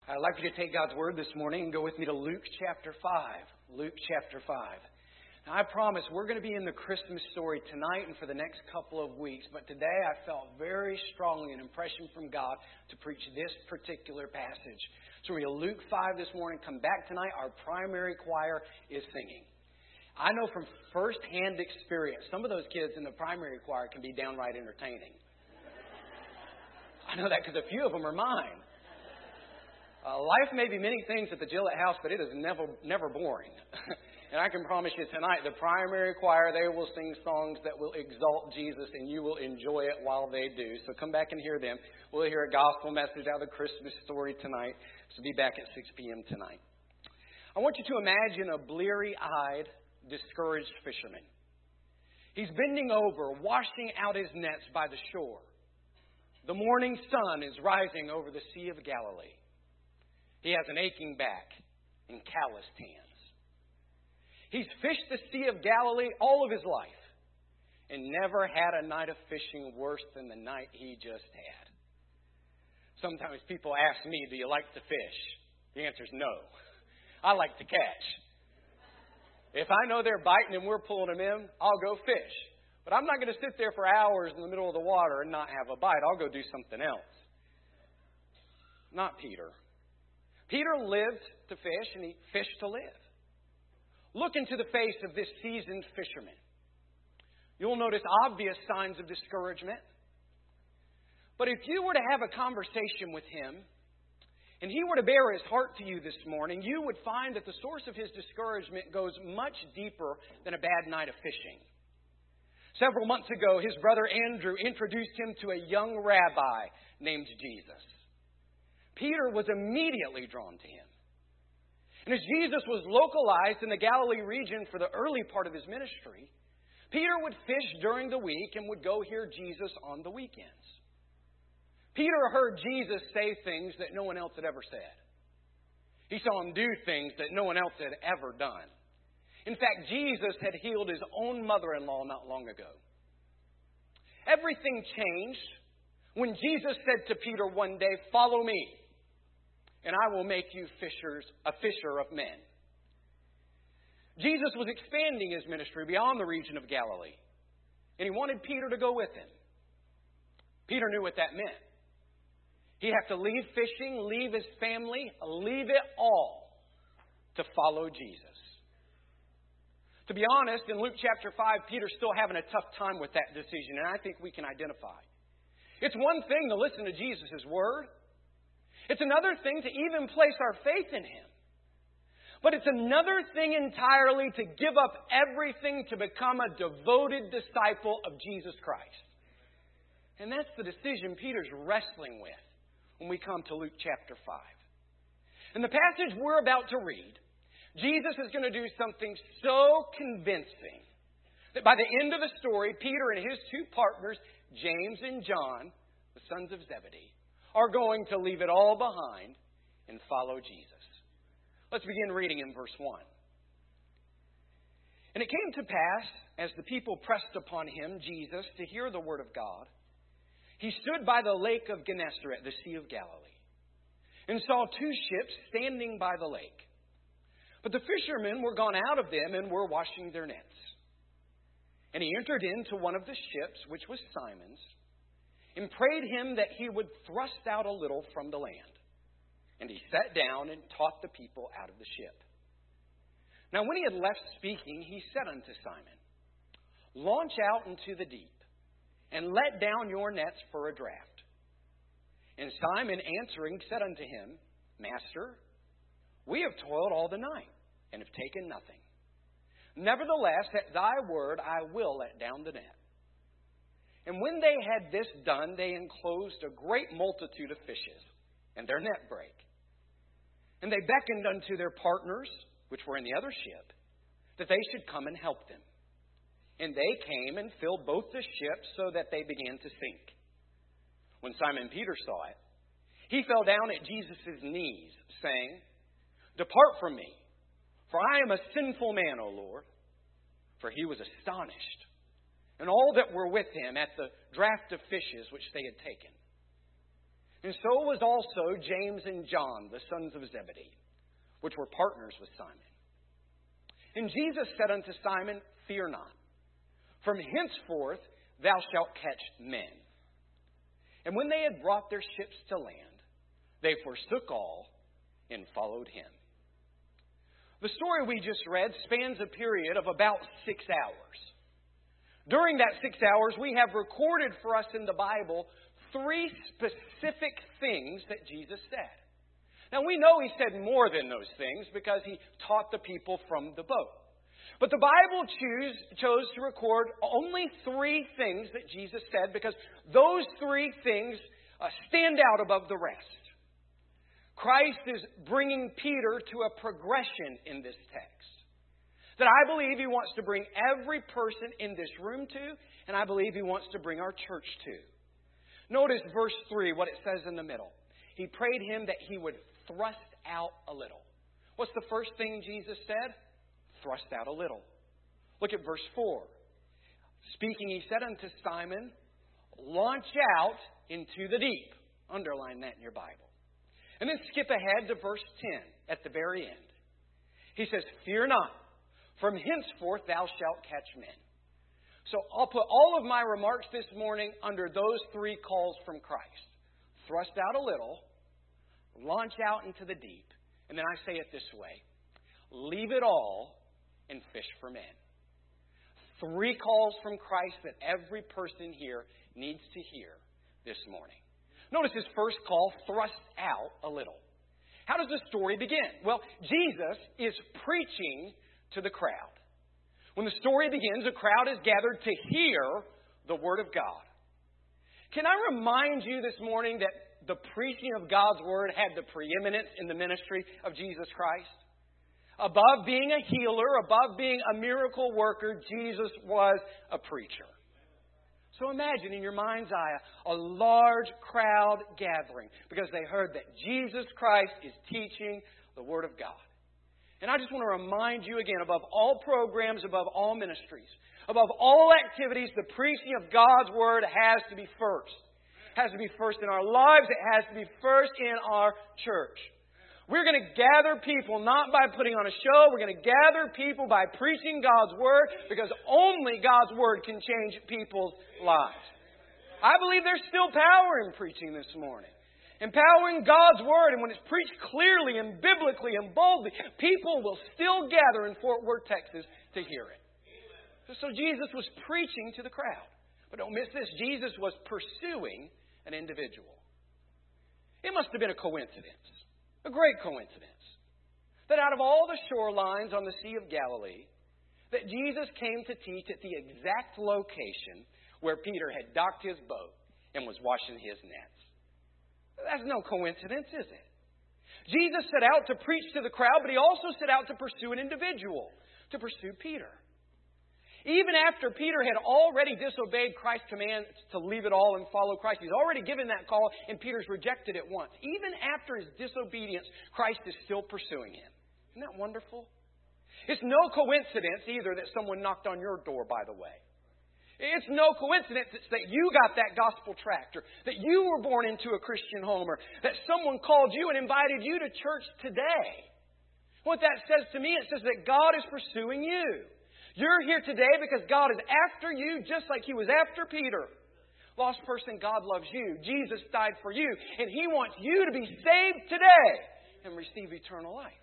I'd like you to take God's Word this morning and go with me to Luke chapter 5. Luke chapter 5. Now, I promise we're going to be in the Christmas story tonight and for the next couple of weeks. But today I felt very strongly an impression from God to preach this particular passage. So we're going to Luke 5 this morning. Come back tonight. Our primary choir is singing. I know from first-hand experience, some of those kids in the primary choir can be downright entertaining. I know that because a few of them are mine. Life may be many things at the Gillette House, but it is never boring. And I can promise you tonight, the primary choir, they will sing songs that will exalt Jesus, and you will enjoy it while they do. So come back and hear them. We'll hear a gospel message out of the Christmas story tonight. So be back at 6 p.m. tonight. I want you to imagine a bleary-eyed, discouraged fisherman. He's bending over, washing out his nets by the shore. The morning sun is rising over the Sea of Galilee. He has an aching back and calloused hands. He's fished the Sea of Galilee all of his life and never had a night of fishing worse than the night he just had. Sometimes people ask me, do you like to fish? The answer is no. I like to catch. If I know they're biting and we're pulling them in, I'll go fish. But I'm not going to sit there for hours in the middle of the water and not have a bite. I'll go do something else. Not Peter. Peter lived to fish, and he fished to live. Look into the face of this seasoned fisherman. You'll notice obvious signs of discouragement. But if you were to have a conversation with him, and he were to bare his heart to you this morning, you would find that the source of his discouragement goes much deeper than a bad night of fishing. Several months ago, his brother Andrew introduced him to a young rabbi named Jesus. Peter was immediately drawn to him. And as Jesus was localized in the Galilee region for the early part of his ministry, Peter would fish during the week and would go hear Jesus on the weekends. Peter heard Jesus say things that no one else had ever said. He saw him do things that no one else had ever done. In fact, Jesus had healed his own mother-in-law not long ago. Everything changed when Jesus said to Peter one day, "Follow me, and I will make you a fisher of men." Jesus was expanding his ministry beyond the region of Galilee, and he wanted Peter to go with him. Peter knew what that meant. He'd have to leave fishing, leave his family, leave it all to follow Jesus. To be honest, in Luke chapter 5, Peter's still having a tough time with that decision, and I think we can identify. It's one thing to listen to Jesus' word. It's another thing to even place our faith in Him. But it's another thing entirely to give up everything to become a devoted disciple of Jesus Christ. And that's the decision Peter's wrestling with when we come to Luke chapter 5. In the passage we're about to read, Jesus is going to do something so convincing that by the end of the story, Peter and his two partners, James and John, the sons of Zebedee, are going to leave it all behind and follow Jesus. Let's begin reading in verse 1. And it came to pass, as the people pressed upon him, Jesus, to hear the word of God, he stood by the lake of Gennesaret, the Sea of Galilee, and saw two ships standing by the lake. But the fishermen were gone out of them and were washing their nets. And he entered into one of the ships, which was Simon's, and prayed him that he would thrust out a little from the land. And he sat down and taught the people out of the ship. Now when he had left speaking, he said unto Simon, "Launch out into the deep, and let down your nets for a draught." And Simon answering said unto him, "Master, we have toiled all the night, and have taken nothing. Nevertheless, at thy word I will let down the net." And when they had this done, they enclosed a great multitude of fishes, and their net brake. And they beckoned unto their partners, which were in the other ship, that they should come and help them. And they came and filled both the ships, so that they began to sink. When Simon Peter saw it, he fell down at Jesus' knees, saying, "Depart from me, for I am a sinful man, O Lord." For he was astonished, and all that were with him, at the draught of fishes which they had taken. And so was also James and John, the sons of Zebedee, which were partners with Simon. And Jesus said unto Simon, Fear not. From henceforth thou shalt catch men. And when they had brought their ships to land, they forsook all and followed him. The story we just read spans a period of about 6 hours. During that 6 hours, we have recorded for us in the Bible 3 specific things that Jesus said. Now, we know he said more than those things because he taught the people from the boat. But the Bible chose to record only 3 things that Jesus said because those 3 things stand out above the rest. Christ is bringing Peter to a progression in this text that I believe he wants to bring every person in this room to, and I believe he wants to bring our church to. Notice verse 3, what it says in the middle. He prayed him that he would thrust out a little. What's the first thing Jesus said? Thrust out a little. Look at verse 4. Speaking, he said unto Simon, Launch out into the deep. Underline that in your Bible. And then skip ahead to verse 10 at the very end. He says, Fear not, from henceforth thou shalt catch men. So I'll put all of my remarks this morning under those 3 calls from Christ. Thrust out a little, launch out into the deep, and then I say it this way. Leave it all and fish for men. 3 calls from Christ that every person here needs to hear this morning. Notice his first call, thrust out a little. How does the story begin? Well, Jesus is preaching to the crowd. When the story begins, a crowd is gathered to hear the Word of God. Can I remind you this morning that the preaching of God's Word had the preeminence in the ministry of Jesus Christ? Above being a healer, above being a miracle worker, Jesus was a preacher. So imagine in your mind's eye a large crowd gathering because they heard that Jesus Christ is teaching the Word of God. And I just want to remind you again, above all programs, above all ministries, above all activities, the preaching of God's Word has to be first. It has to be first in our lives. It has to be first in our church. We're going to gather people not by putting on a show. We're going to gather people by preaching God's Word because only God's Word can change people's lives. I believe there's still power in preaching this morning. Empowering God's Word, and when it's preached clearly and biblically and boldly, people will still gather in Fort Worth, Texas to hear it. So Jesus was preaching to the crowd. But don't miss this, Jesus was pursuing an individual. It must have been a coincidence, a great coincidence, that out of all the shorelines on the Sea of Galilee, that Jesus came to teach at the exact location where Peter had docked his boat and was washing his nets. That's no coincidence, is it? Jesus set out to preach to the crowd, but he also set out to pursue an individual, to pursue Peter. Even after Peter had already disobeyed Christ's command to leave it all and follow Christ, he's already given that call, and Peter's rejected it once. Even after his disobedience, Christ is still pursuing him. Isn't that wonderful? It's no coincidence either that someone knocked on your door, by the way. It's no coincidence that you got that gospel tract, or that you were born into a Christian home, or that someone called you and invited you to church today. What that says to me, it says that God is pursuing you. You're here today because God is after you just like He was after Peter. Lost person, God loves you. Jesus died for you, and He wants you to be saved today and receive eternal life.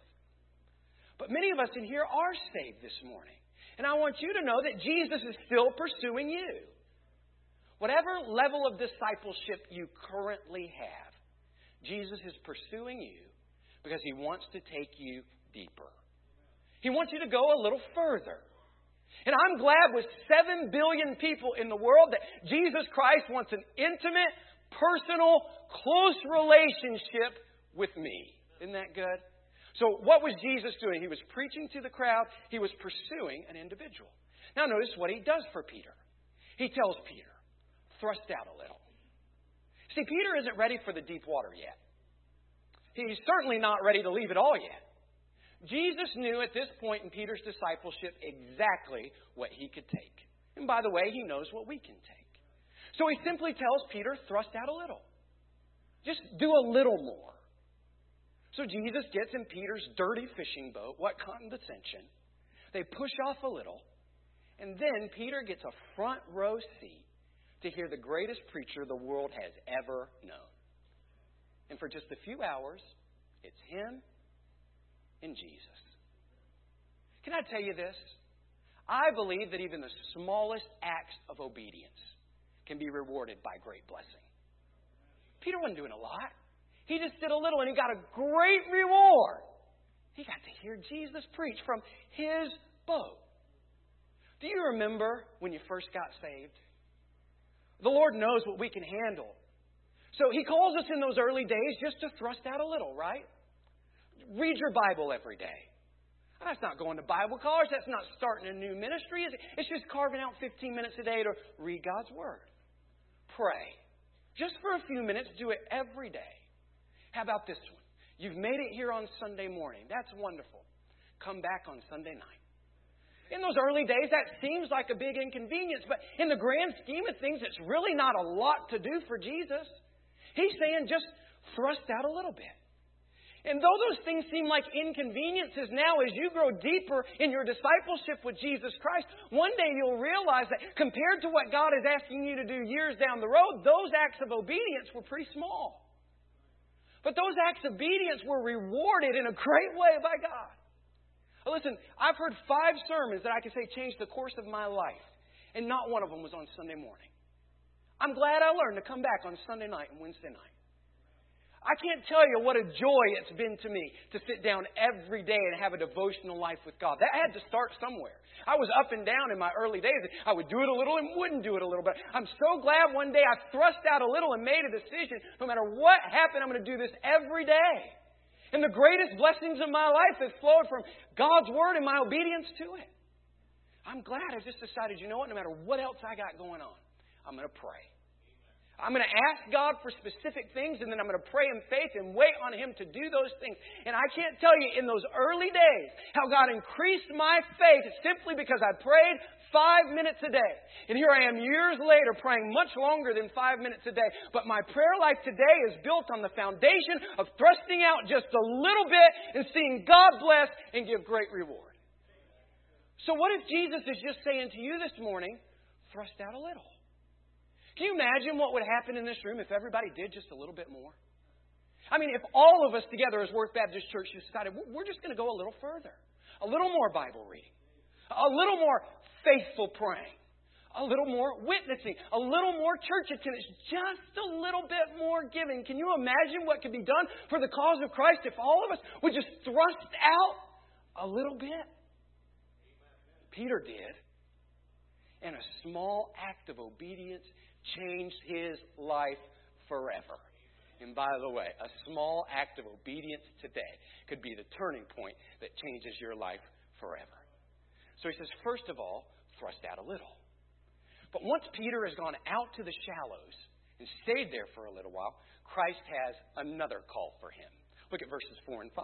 But many of us in here are saved this morning. And I want you to know that Jesus is still pursuing you. Whatever level of discipleship you currently have, Jesus is pursuing you because He wants to take you deeper. He wants you to go a little further. And I'm glad with 7 billion people in the world that Jesus Christ wants an intimate, personal, close relationship with me. Isn't that good? So what was Jesus doing? He was preaching to the crowd. He was pursuing an individual. Now notice what He does for Peter. He tells Peter, thrust out a little. See, Peter isn't ready for the deep water yet. He's certainly not ready to leave it all yet. Jesus knew at this point in Peter's discipleship exactly what he could take. And by the way, He knows what we can take. So He simply tells Peter, thrust out a little. Just do a little more. So Jesus gets in Peter's dirty fishing boat, what condescension. They push off a little, and then Peter gets a front row seat to hear the greatest preacher the world has ever known. And for just a few hours, it's him and Jesus. Can I tell you this? I believe that even the smallest acts of obedience can be rewarded by great blessing. Peter wasn't doing a lot. He just did a little and he got a great reward. He got to hear Jesus preach from his boat. Do you remember when you first got saved? The Lord knows what we can handle. So He calls us in those early days just to thrust out a little, right? Read your Bible every day. That's not going to Bible college. That's not starting a new ministry. It's just carving out 15 minutes a day to read God's Word. Pray. Just for a few minutes, do it every day. How about this one? You've made it here on Sunday morning. That's wonderful. Come back on Sunday night. In those early days, that seems like a big inconvenience, but in the grand scheme of things, it's really not a lot to do for Jesus. He's saying just thrust out a little bit. And though those things seem like inconveniences now, as you grow deeper in your discipleship with Jesus Christ, one day you'll realize that compared to what God is asking you to do years down the road, those acts of obedience were pretty small. But those acts of obedience were rewarded in a great way by God. Listen, I've heard 5 sermons that I can say changed the course of my life, and not one of them was on Sunday morning. I'm glad I learned to come back on Sunday night and Wednesday night. I can't tell you what a joy it's been to me to sit down every day and have a devotional life with God. That had to start somewhere. I was up and down in my early days. I would do it a little and wouldn't do it a little. But I'm so glad one day I thrust out a little and made a decision. No matter what happened, I'm going to do this every day. And the greatest blessings of my life have flowed from God's Word and my obedience to it. I'm glad I just decided, you know what, no matter what else I got going on, I'm going to pray. I'm going to ask God for specific things, and then I'm going to pray in faith and wait on Him to do those things. And I can't tell you in those early days how God increased my faith simply because I prayed 5 minutes a day. And here I am years later praying much longer than 5 minutes a day. But my prayer life today is built on the foundation of thrusting out just a little bit and seeing God bless and give great reward. So what if Jesus is just saying to you this morning, thrust out a little? Can you imagine what would happen in this room if everybody did just a little bit more? I mean, if all of us together as Worth Baptist Church decided we're just going to go a little further, a little more Bible reading, a little more faithful praying, a little more witnessing, a little more church attendance, just a little bit more giving. Can you imagine what could be done for the cause of Christ if all of us would just thrust out a little bit? Peter did. And a small act of obedience changed his life forever. And by the way, a small act of obedience today could be the turning point that changes your life forever. So he says, first of all, thrust out a little. But once Peter has gone out to the shallows and stayed there for a little while, Christ has another call for him. Look at verses 4 and 5.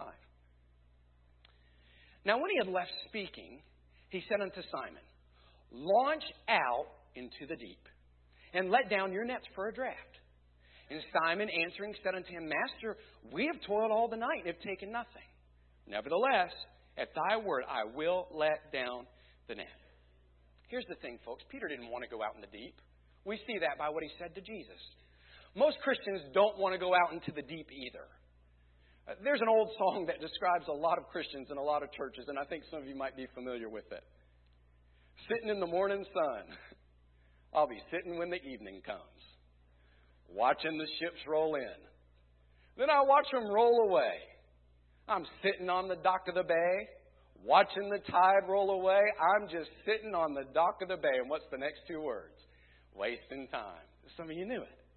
Now when he had left speaking, he said unto Simon, launch out into the deep, and let down your nets for a draught. And Simon answering said unto him, Master, we have toiled all the night and have taken nothing. Nevertheless, at thy word I will let down the net. Here's the thing, folks. Peter didn't want to go out in the deep. We see that by what he said to Jesus. Most Christians don't want to go out into the deep either. There's an old song that describes a lot of Christians in a lot of churches, and I think some of you might be familiar with it. Sitting in the morning sun, I'll be sitting when the evening comes, watching the ships roll in. Then I watch them roll away. I'm sitting on the dock of the bay, watching the tide roll away. I'm just sitting on the dock of the bay. And what's the next 2 words? Wasting time. Some of you knew it.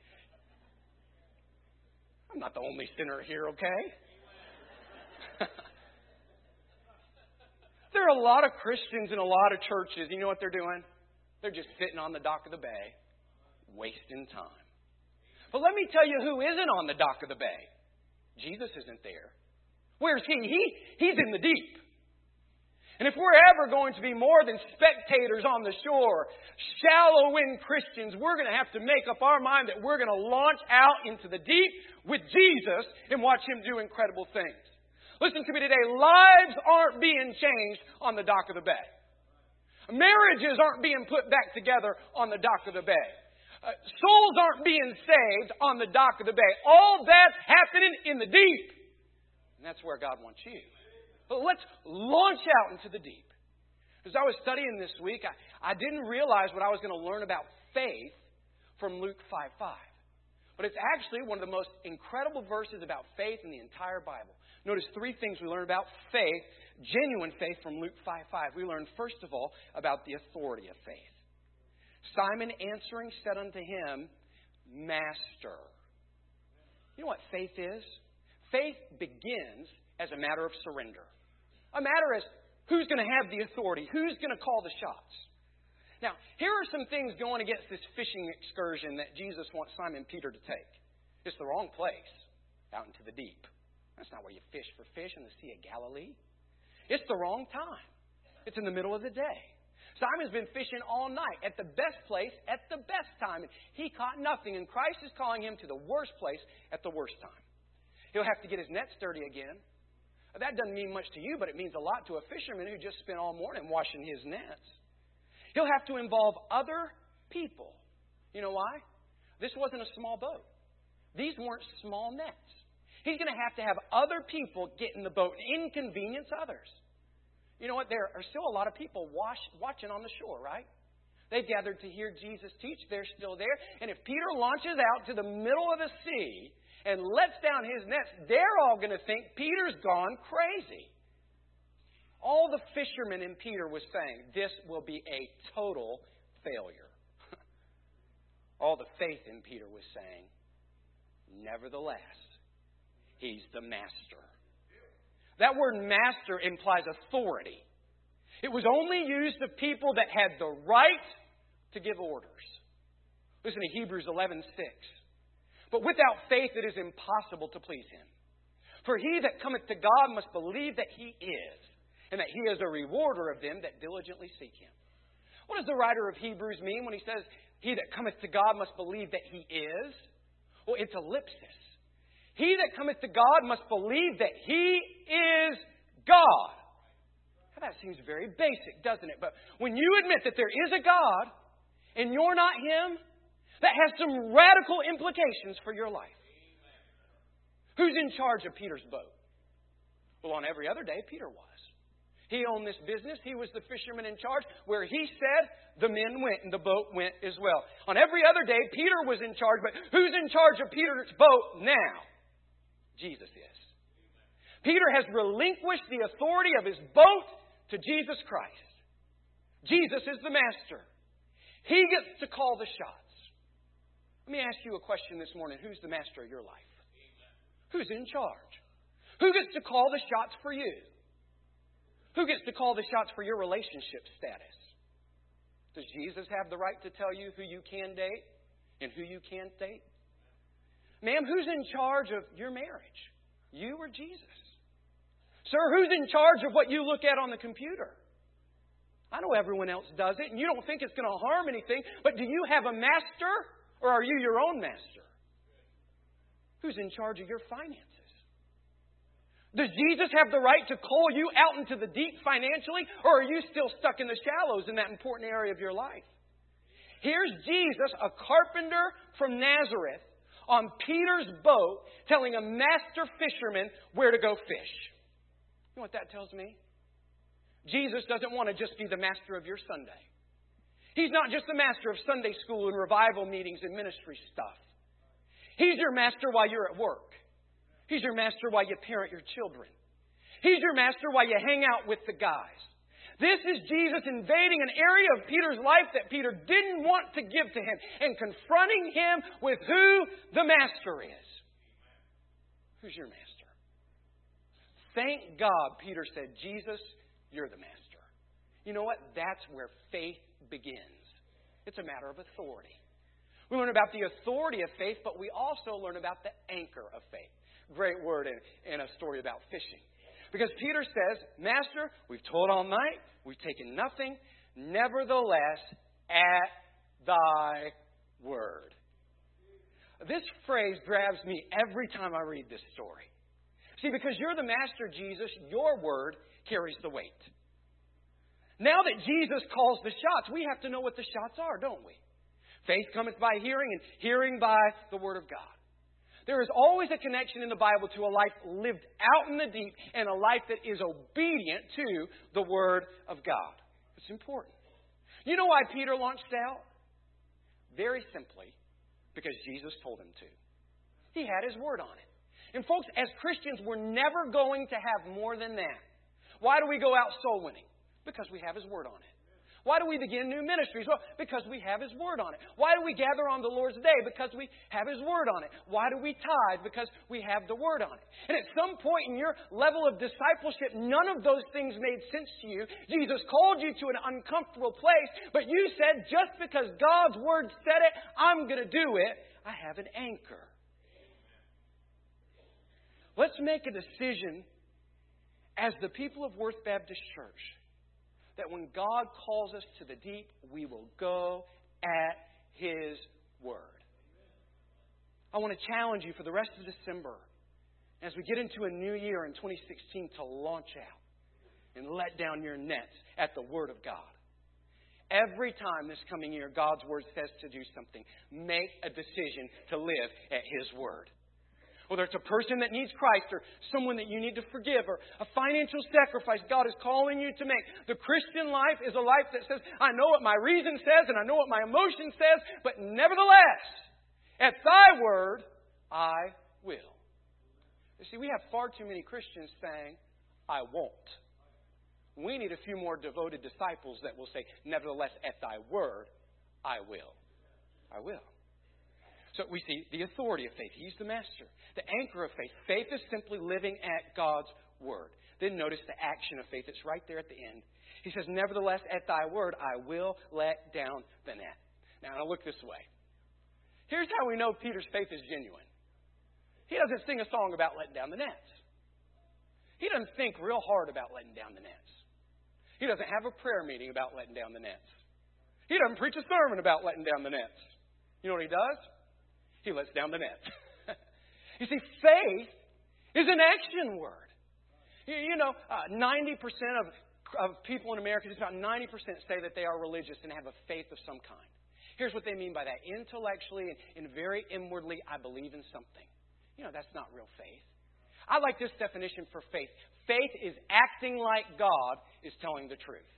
I'm not the only sinner here, okay? There are a lot of Christians in a lot of churches. You know what they're doing? They're just sitting on the dock of the bay, wasting time. But let me tell you who isn't on the dock of the bay. Jesus isn't there. Where's He? He's in the deep. And if we're ever going to be more than spectators on the shore, shallow-in Christians, we're going to have to make up our mind that we're going to launch out into the deep with Jesus and watch Him do incredible things. Listen to me today. Lives aren't being changed on the dock of the bay. Marriages aren't being put back together on the dock of the bay. Souls aren't being saved on the dock of the bay. All that's happening in the deep. And that's where God wants you. But let's launch out into the deep. As I was studying this week, I didn't realize what I was going to learn about faith from Luke 5:5. But it's actually one of the most incredible verses about faith in the entire Bible. Notice three things we learn about faith, genuine faith from Luke 5:5. We learn, first of all, about the authority of faith. Simon answering said unto Him, Master. You know what faith is? Faith begins as a matter of surrender. A matter as who's going to have the authority, who's going to call the shots. Now, here are some things going against this fishing excursion that Jesus wants Simon Peter to take. It's the wrong place, out into the deep. That's not where you fish for fish in the Sea of Galilee. It's the wrong time. It's in the middle of the day. Simon's been fishing all night at the best place at the best time. And he caught nothing. And Christ is calling him to the worst place at the worst time. He'll have to get his nets dirty again. That doesn't mean much to you, but it means a lot to a fisherman who just spent all morning washing his nets. He'll have to involve other people. You know why? This wasn't a small boat. These weren't small nets. He's going to have other people get in the boat and inconvenience others. You know what? There are still a lot of people watching on the shore, right? They've gathered to hear Jesus teach. They're still there. And if Peter launches out to the middle of the sea and lets down his nets, they're all going to think Peter's gone crazy. All the fishermen in Peter was saying, this will be a total failure. All the faith in Peter was saying, nevertheless, he's the master. That word master implies authority. It was only used of people that had the right to give orders. Listen to Hebrews 11:6. But without faith it is impossible to please Him. For he that cometh to God must believe that He is, and that He is a rewarder of them that diligently seek Him. What does the writer of Hebrews mean when he says, he that cometh to God must believe that He is? Well, it's ellipsis. He that cometh to God must believe that He is God. Now, that seems very basic, doesn't it? But when you admit that there is a God, and you're not Him, that has some radical implications for your life. Who's in charge of Peter's boat? Well, on every other day, Peter was. He owned this business. He was the fisherman in charge. Where he said, the men went and the boat went as well. On every other day, Peter was in charge. But who's in charge of Peter's boat now? Jesus is. Peter has relinquished the authority of his boat to Jesus Christ. Jesus is the master. He gets to call the shots. Let me ask you a question this morning. Who's the master of your life? Who's in charge? Who gets to call the shots for you? Who gets to call the shots for your relationship status? Does Jesus have the right to tell you who you can date and who you can't date? Ma'am, who's in charge of your marriage? You or Jesus? Sir, who's in charge of what you look at on the computer? I know everyone else does it, and you don't think it's going to harm anything, but do you have a master, or are you your own master? Who's in charge of your finances? Does Jesus have the right to call you out into the deep financially, or are you still stuck in the shallows in that important area of your life? Here's Jesus, a carpenter from Nazareth, on Peter's boat, telling a master fisherman where to go fish. You know what that tells me? Jesus doesn't want to just be the master of your Sunday. He's not just the master of Sunday school and revival meetings and ministry stuff. He's your master while you're at work. He's your master while you parent your children. He's your master while you hang out with the guys. This is Jesus invading an area of Peter's life that Peter didn't want to give to him and confronting him with who the master is. Who's your master? Thank God Peter said, Jesus, you're the master. You know what? That's where faith begins. It's a matter of authority. We learn about the authority of faith, but we also learn about the anchor of faith. Great word in a story about fishing. Because Peter says, Master, we've toiled all night, we've taken nothing. Nevertheless, at thy word. This phrase grabs me every time I read this story. See, because you're the Master, Jesus, your word carries the weight. Now that Jesus calls the shots, we have to know what the shots are, don't we? Faith cometh by hearing, and hearing by the Word of God. There is always a connection in the Bible to a life lived out in the deep and a life that is obedient to the Word of God. It's important. You know why Peter launched out? Very simply, because Jesus told him to. He had His Word on it. And folks, as Christians, we're never going to have more than that. Why do we go out soul winning? Because we have His Word on it. Why do we begin new ministries? Well, because we have His Word on it. Why do we gather on the Lord's Day? Because we have His Word on it. Why do we tithe? Because we have the Word on it. And at some point in your level of discipleship, none of those things made sense to you. Jesus called you to an uncomfortable place, but you said, just because God's Word said it, I'm going to do it. I have an anchor. Let's make a decision as the people of Worth Baptist Church that when God calls us to the deep, we will go at His Word. I want to challenge you for the rest of December, as we get into a new year in 2016, to launch out and let down your nets at the Word of God. Every time this coming year God's Word says to do something, make a decision to live at His Word. Whether it's a person that needs Christ or someone that you need to forgive or a financial sacrifice God is calling you to make. The Christian life is a life that says, I know what my reason says and I know what my emotion says, but nevertheless, at thy word, I will. You see, we have far too many Christians saying, I won't. We need a few more devoted disciples that will say, nevertheless, at thy word, I will. I will. So we see the authority of faith. He's the master. The anchor of faith. Faith is simply living at God's word. Then notice the action of faith. It's right there at the end. He says, nevertheless, at thy word, I will let down the net. Now, look this way. Here's how we know Peter's faith is genuine. He doesn't sing a song about letting down the nets. He doesn't think real hard about letting down the nets. He doesn't have a prayer meeting about letting down the nets. He doesn't preach a sermon about letting down the nets. You know what he does? He lets down the net. You see, faith is an action word. 90% of people in America, just about 90% say that they are religious and have a faith of some kind. Here's what they mean by that. Intellectually and very inwardly, I believe in something. That's not real faith. I like this definition for faith. Faith is acting like God is telling the truth.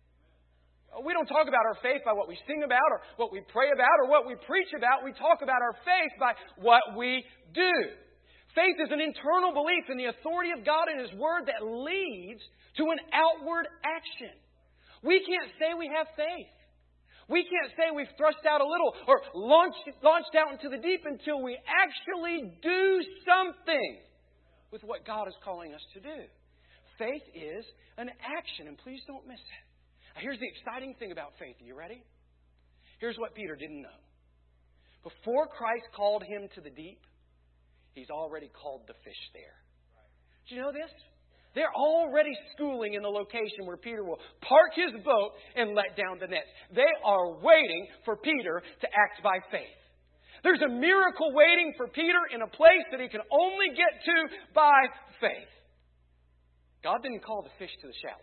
We don't talk about our faith by what we sing about or what we pray about or what we preach about. We talk about our faith by what we do. Faith is an internal belief in the authority of God and His Word that leads to an outward action. We can't say we have faith. We can't say we've thrust out a little or launched out into the deep until we actually do something with what God is calling us to do. Faith is an action, and please don't miss it. Here's the exciting thing about faith. Are you ready? Here's what Peter didn't know. Before Christ called him to the deep, He's already called the fish there. Did you know this? They're already schooling in the location where Peter will park his boat and let down the nets. They are waiting for Peter to act by faith. There's a miracle waiting for Peter in a place that he can only get to by faith. God didn't call the fish to the shallows.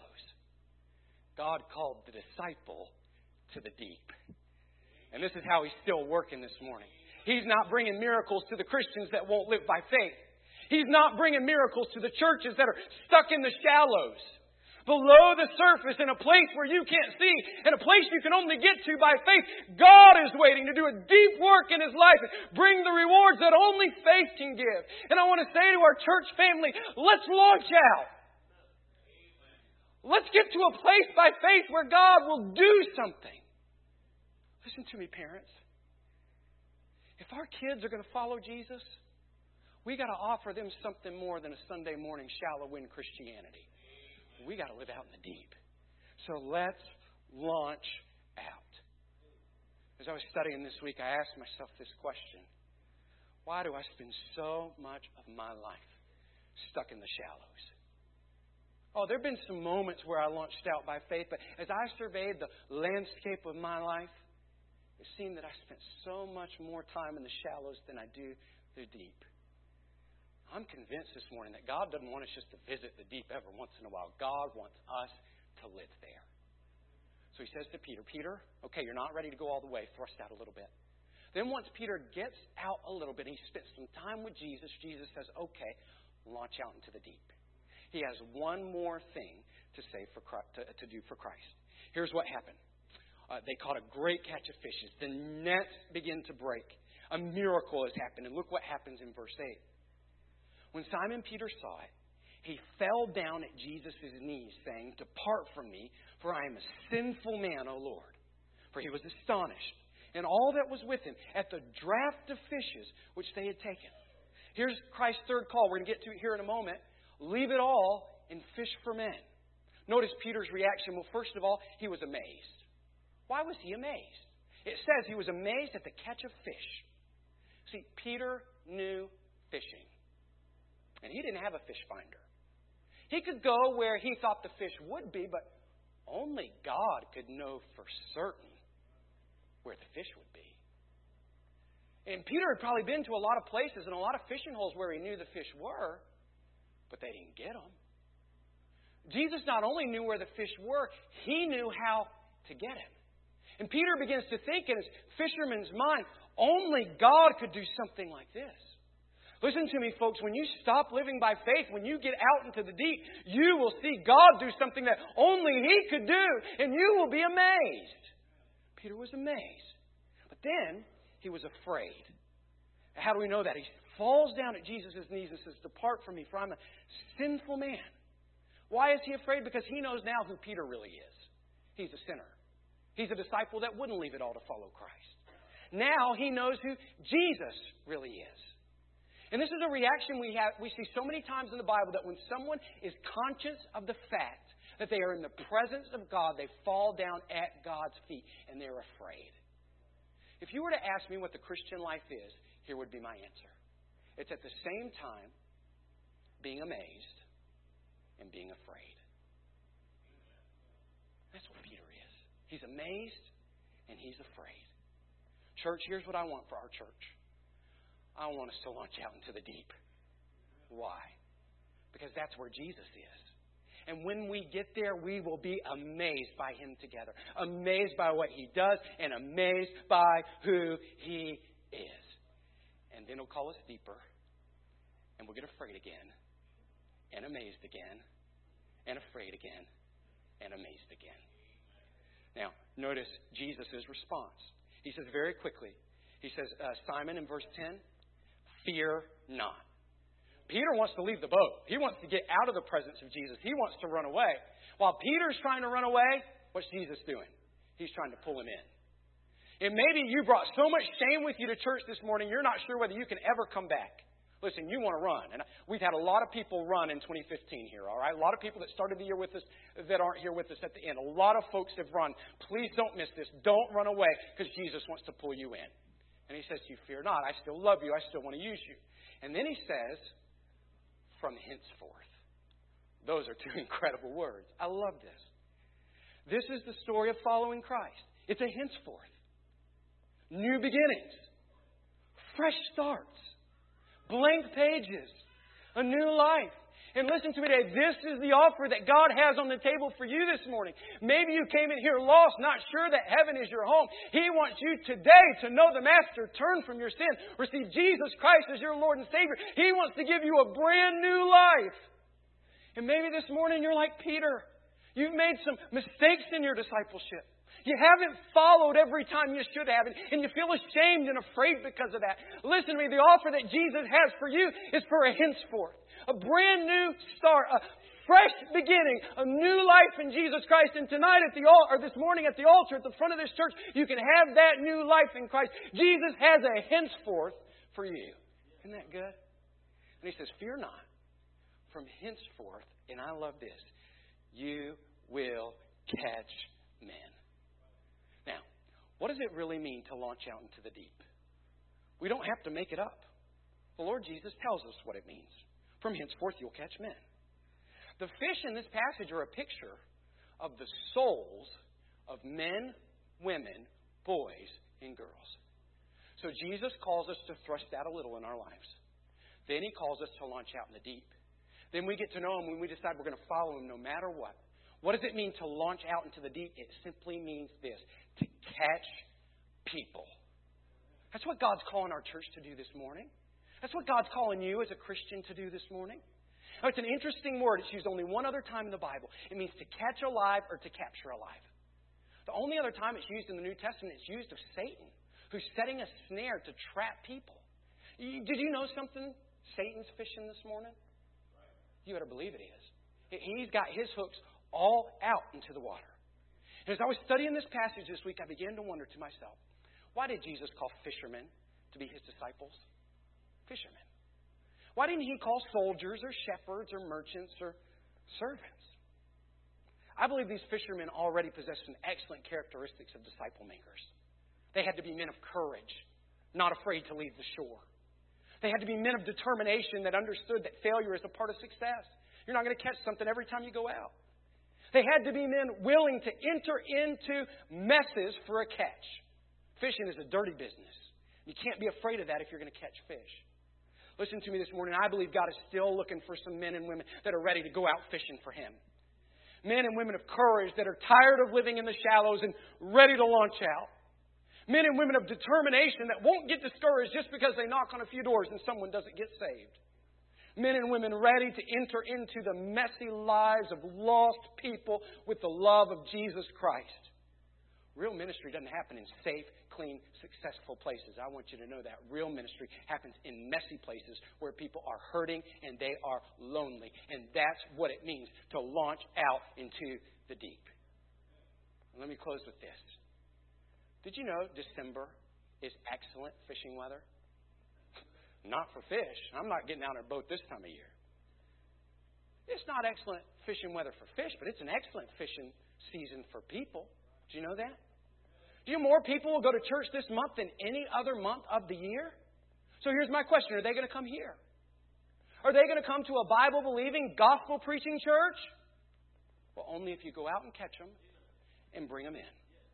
God called the disciple to the deep. And this is how He's still working this morning. He's not bringing miracles to the Christians that won't live by faith. He's not bringing miracles to the churches that are stuck in the shallows, below the surface, in a place where you can't see, in a place you can only get to by faith. God is waiting to do a deep work in His life and bring the rewards that only faith can give. And I want to say to our church family, let's launch out. Let's get to a place by faith where God will do something. Listen to me, parents. If our kids are going to follow Jesus, we got to offer them something more than a Sunday morning shallow wind Christianity. We got to live out in the deep. So let's launch out. As I was studying this week, I asked myself this question. Why do I spend so much of my life stuck in the shallows? Oh, there have been some moments where I launched out by faith, but as I surveyed the landscape of my life, it seemed that I spent so much more time in the shallows than I do the deep. I'm convinced this morning that God doesn't want us just to visit the deep every once in a while. God wants us to live there. So he says to Peter, Peter, okay, you're not ready to go all the way. Thrust out a little bit. Then once Peter gets out a little bit, he spends some time with Jesus. Jesus says, okay, launch out into the deep. He has one more thing to say to do for Christ. Here's what happened. They caught a great catch of fishes. The nets begin to break. A miracle has happened. And look what happens in verse 8. When Simon Peter saw it, he fell down at Jesus' knees, saying, Depart from me, for I am a sinful man, O Lord. For he was astonished, and all that was with him, at the draught of fishes which they had taken. Here's Christ's third call. We're going to get to it here in a moment. Leave it all and fish for men. Notice Peter's reaction. Well, first of all, he was amazed. Why was he amazed? It says he was amazed at the catch of fish. See, Peter knew fishing. And he didn't have a fish finder. He could go where he thought the fish would be, but only God could know for certain where the fish would be. And Peter had probably been to a lot of places and a lot of fishing holes where he knew the fish were, but they didn't get them. Jesus not only knew where the fish were, he knew how to get him. And Peter begins to think in his fisherman's mind, only God could do something like this. Listen to me, folks. When you stop living by faith, when you get out into the deep, you will see God do something that only He could do, and you will be amazed. Peter was amazed. But then, he was afraid. How do we know that? He falls down at Jesus' knees and says, Depart from me, for I'm a sinful man. Why is he afraid? Because he knows now who Peter really is. He's a sinner. He's a disciple that wouldn't leave it all to follow Christ. Now he knows who Jesus really is. And this is a reaction we see so many times in the Bible, that when someone is conscious of the fact that they are in the presence of God, they fall down at God's feet and they're afraid. If you were to ask me what the Christian life is, here would be my answer. It's at the same time being amazed and being afraid. That's what Peter is. He's amazed and he's afraid. Church, here's what I want for our church. I want us to launch out into the deep. Why? Because that's where Jesus is. And when we get there, we will be amazed by Him together. Amazed by what He does and amazed by who He is. And then He'll call us deeper. And we'll get afraid again. And amazed again. And afraid again. And amazed again. Now, notice Jesus' response. He says very quickly. He says, Simon in verse 10, Fear not. Peter wants to leave the boat. He wants to get out of the presence of Jesus. He wants to run away. While Peter's trying to run away, what's Jesus doing? He's trying to pull him in. And maybe you brought so much shame with you to church this morning, you're not sure whether you can ever come back. Listen, you want to run. And we've had a lot of people run in 2015 here, all right? A lot of people that started the year with us that aren't here with us at the end. A lot of folks have run. Please don't miss this. Don't run away, because Jesus wants to pull you in. And He says to you, Fear not. I still love you. I still want to use you. And then He says, From henceforth. Those are two incredible words. I love this. This is the story of following Christ. It's a henceforth. New beginnings. Fresh starts. Blank pages. A new life. And listen to me today, this is the offer that God has on the table for you this morning. Maybe you came in here lost, not sure that heaven is your home. He wants you today to know the Master, turn from your sin, receive Jesus Christ as your Lord and Savior. He wants to give you a brand new life. And maybe this morning you're like Peter. You've made some mistakes in your discipleship. You haven't followed every time you should have, and you feel ashamed and afraid because of that. Listen to me, the offer that Jesus has for you is for a henceforth. A brand new start, a fresh beginning, a new life in Jesus Christ. And tonight at the altar, or this morning at the altar at the front of this church, you can have that new life in Christ. Jesus has a henceforth for you. Isn't that good? And He says, Fear not. From henceforth, and I love this, you will catch men. Now, what does it really mean to launch out into the deep? We don't have to make it up. The Lord Jesus tells us what it means. From henceforth, you'll catch men. The fish in this passage are a picture of the souls of men, women, boys, and girls. So Jesus calls us to thrust out a little in our lives. Then He calls us to launch out in the deep. Then we get to know Him when we decide we're going to follow Him no matter what. What does it mean to launch out into the deep? It simply means this: to catch people. That's what God's calling our church to do this morning. That's what God's calling you as a Christian to do this morning. Now, it's an interesting word. It's used only one other time in the Bible. It means to catch alive or to capture alive. The only other time it's used in the New Testament, it's used of Satan, who's setting a snare to trap people. Did you know something? Satan's fishing this morning? You better believe it is. He's got his hooks all out into the water. And as I was studying this passage this week, I began to wonder to myself, why did Jesus call fishermen to be His disciples? Fishermen. Why didn't He call soldiers or shepherds or merchants or servants? I believe these fishermen already possessed some excellent characteristics of disciple makers. They had to be men of courage, not afraid to leave the shore. They had to be men of determination that understood that failure is a part of success. You're not going to catch something every time you go out. They had to be men willing to enter into messes for a catch. Fishing is a dirty business. You can't be afraid of that if you're going to catch fish. Listen to me this morning. I believe God is still looking for some men and women that are ready to go out fishing for Him. Men and women of courage that are tired of living in the shallows and ready to launch out. Men and women of determination that won't get discouraged just because they knock on a few doors and someone doesn't get saved. Men and women ready to enter into the messy lives of lost people with the love of Jesus Christ. Real ministry doesn't happen in safe, clean, successful places. I want you to know that. Real ministry happens in messy places where people are hurting and they are lonely. And that's what it means to launch out into the deep. And let me close with this. Did you know December is excellent fishing weather? Not for fish. I'm not getting out on a boat this time of year. It's not excellent fishing weather for fish, but it's an excellent fishing season for people. Do you know that? Do you know more people will go to church this month than any other month of the year? So here's my question. Are they going to come here? Are they going to come to a Bible-believing, gospel-preaching church? Well, only if you go out and catch them and bring them in.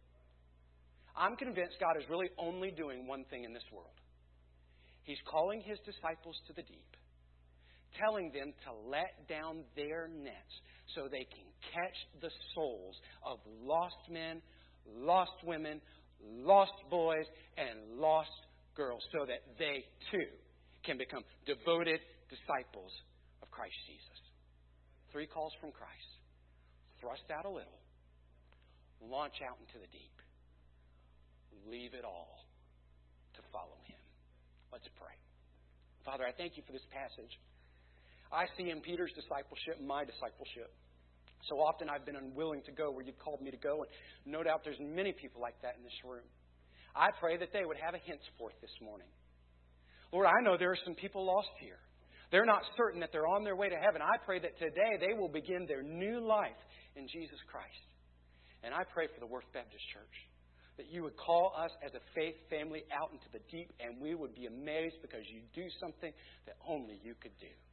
I'm convinced God is really only doing one thing in this world. He's calling His disciples to the deep, telling them to let down their nets so they can catch the souls of lost men, lost women, lost boys, and lost girls so that they too can become devoted disciples of Christ Jesus. 3 calls from Christ. Thrust out a little. Launch out into the deep. Leave it all to follow Him. Let's pray. Father, I thank You for this passage. I see in Peter's discipleship my discipleship. So often I've been unwilling to go where You've called me to go, and no doubt there's many people like that in this room. I pray that they would have a henceforth this morning. Lord, I know there are some people lost here. They're not certain that they're on their way to heaven. I pray that today they will begin their new life in Jesus Christ. And I pray for the Worth Baptist Church that You would call us as a faith family out into the deep, and we would be amazed because You do something that only You could do.